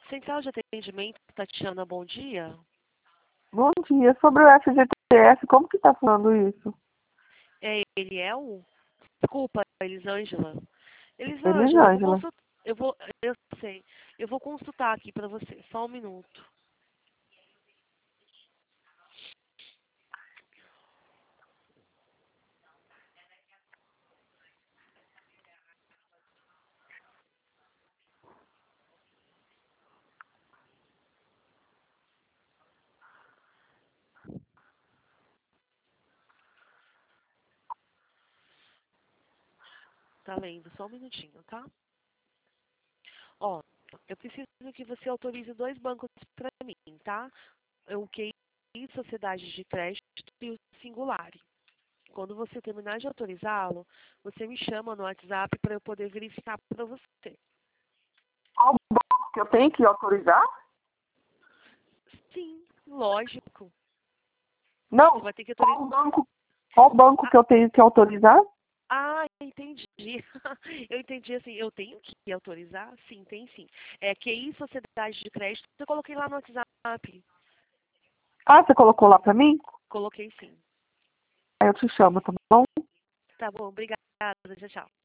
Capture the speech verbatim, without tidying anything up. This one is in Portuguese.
Central de Atendimento, Tatiana, bom dia. Bom dia. Sobre o F G T S, como que tá falando isso? É Eliel? Desculpa, Elisângela. Elisângela, eu vou Elisângela. consultar. Eu vou, eu sei. Eu vou consultar aqui para você. Só um minuto. Tá lendo? Só um minutinho, tá? Ó, eu preciso que você autorize dois bancos para mim, tá? O Q I, Sociedade de Crédito e o Singulari. Quando você terminar de autorizá-lo, você me chama no WhatsApp para eu poder verificar para você. Qual banco que eu tenho que autorizar? Sim, lógico. Não. Você vai ter que autorizar. Qual banco, qual banco que eu tenho que autorizar? Ah, entendi. Eu entendi assim, eu tenho que autorizar? Sim, tem sim. É Q I, Sociedade de Crédito, eu coloquei lá no WhatsApp. Ah, você colocou lá pra mim? Coloquei sim. Aí eu te chamo, tá bom? Tá bom, obrigada. Tchau, tchau.